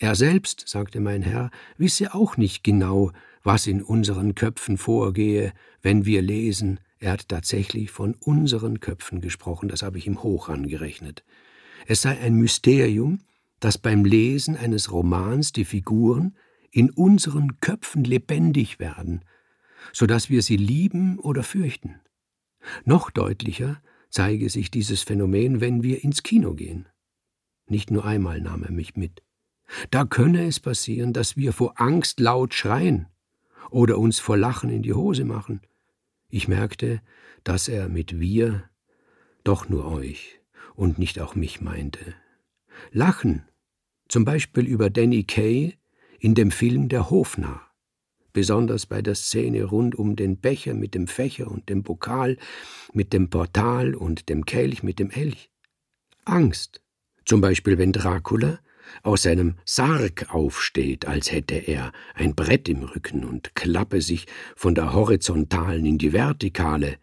Er selbst, sagte mein Herr, wisse auch nicht genau, was in unseren Köpfen vorgehe, wenn wir lesen. Er hat tatsächlich von unseren Köpfen gesprochen, das habe ich ihm hoch angerechnet. Es sei ein Mysterium, dass beim Lesen eines Romans die Figuren in unseren Köpfen lebendig werden, so dass wir sie lieben oder fürchten. Noch deutlicher zeige sich dieses Phänomen, wenn wir ins Kino gehen. Nicht nur einmal nahm er mich mit. Da könne es passieren, dass wir vor Angst laut schreien oder uns vor Lachen in die Hose machen. Ich merkte, dass er mit wir doch nur euch und nicht auch mich meinte. Lachen, zum Beispiel über Danny Kaye in dem Film Der Hofnarr, besonders bei der Szene rund um den Becher mit dem Fächer und dem Pokal, mit dem Portal und dem Kelch mit dem Elch. Angst, zum Beispiel wenn Dracula aus seinem Sarg aufsteht, als hätte er ein Brett im Rücken und klappe sich von der horizontalen in die vertikale,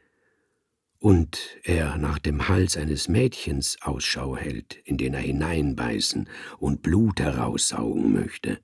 und er nach dem Hals eines Mädchens Ausschau hält, in den er hineinbeißen und Blut heraussaugen möchte.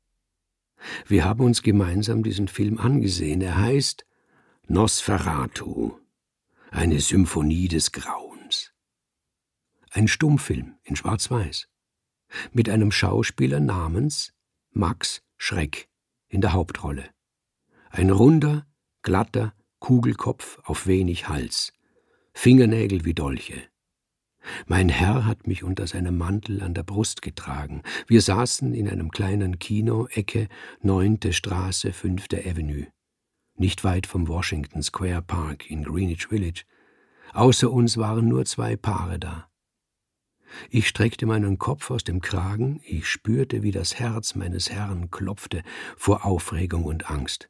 Wir haben uns gemeinsam diesen Film angesehen. Er heißt Nosferatu, eine Symphonie des Grauens. Ein Stummfilm in Schwarz-Weiß, mit einem Schauspieler namens Max Schreck in der Hauptrolle. Ein runder, glatter Kugelkopf auf wenig Hals, Fingernägel wie Dolche. Mein Herr hat mich unter seinem Mantel an der Brust getragen. Wir saßen in einem kleinen Kino, Ecke 9. Straße, 5. Avenue, nicht weit vom Washington Square Park in Greenwich Village. Außer uns waren nur 2 Paare da. Ich streckte meinen Kopf aus dem Kragen, ich spürte, wie das Herz meines Herrn klopfte vor Aufregung und Angst.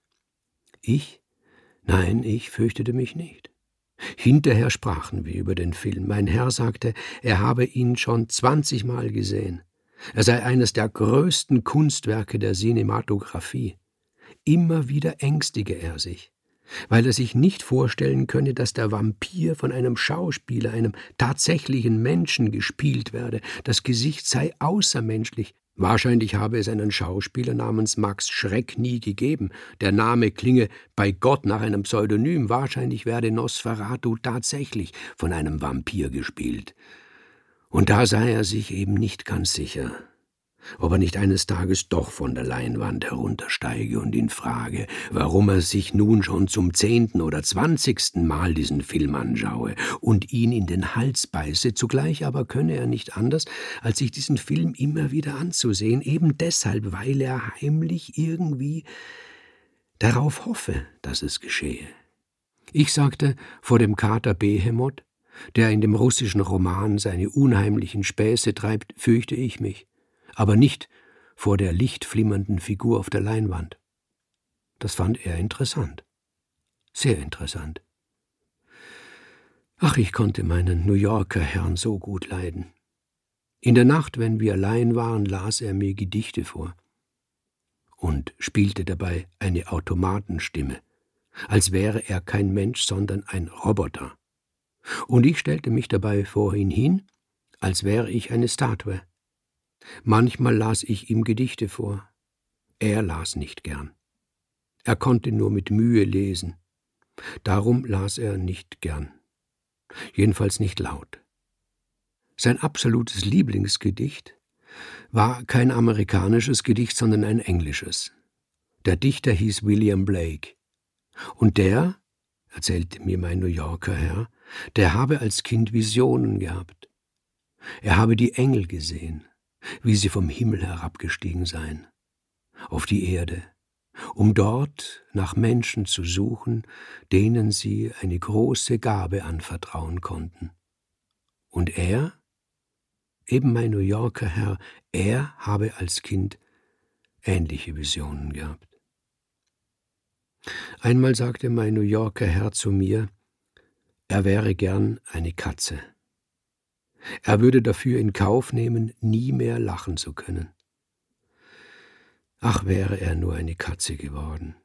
Nein, ich fürchtete mich nicht. Hinterher sprachen wir über den Film. Mein Herr sagte, er habe ihn schon 20 Mal gesehen. Er sei eines der größten Kunstwerke der Cinematographie. Immer wieder ängstige er sich, weil er sich nicht vorstellen könne, dass der Vampir von einem Schauspieler, einem tatsächlichen Menschen gespielt werde. Das Gesicht sei außermenschlich. Wahrscheinlich habe es einen Schauspieler namens Max Schreck nie gegeben. Der Name klinge bei Gott nach einem Pseudonym. Wahrscheinlich werde Nosferatu tatsächlich von einem Vampir gespielt. Und da sei er sich eben nicht ganz sicher, ob er nicht eines Tages doch von der Leinwand heruntersteige und ihn frage, warum er sich nun schon zum 10. oder 20. Mal diesen Film anschaue und ihn in den Hals beiße. Zugleich aber könne er nicht anders, als sich diesen Film immer wieder anzusehen, eben deshalb, weil er heimlich irgendwie darauf hoffe, dass es geschehe. Ich sagte, vor dem Kater Behemoth, der in dem russischen Roman seine unheimlichen Späße treibt, fürchte ich mich, aber nicht vor der lichtflimmernden Figur auf der Leinwand. Das fand er interessant, sehr interessant. Ach, ich konnte meinen New Yorker Herrn so gut leiden. In der Nacht, wenn wir allein waren, las er mir Gedichte vor und spielte dabei eine Automatenstimme, als wäre er kein Mensch, sondern ein Roboter. Und ich stellte mich dabei vor ihn hin, als wäre ich eine Statue. Manchmal las ich ihm Gedichte vor. Er las nicht gern. Er konnte nur mit Mühe lesen. Darum las er nicht gern. Jedenfalls nicht laut. Sein absolutes Lieblingsgedicht war kein amerikanisches Gedicht, sondern ein englisches. Der Dichter hieß William Blake. Und der, erzählte mir mein New Yorker Herr, der habe als Kind Visionen gehabt. Er habe die Engel gesehen, wie sie vom Himmel herabgestiegen seien, auf die Erde, um dort nach Menschen zu suchen, denen sie eine große Gabe anvertrauen konnten. Und er, eben mein New Yorker Herr, er habe als Kind ähnliche Visionen gehabt. Einmal sagte mein New Yorker Herr zu mir, er wäre gern eine Katze. Er würde dafür in Kauf nehmen, nie mehr lachen zu können. Ach, wäre er nur eine Katze geworden.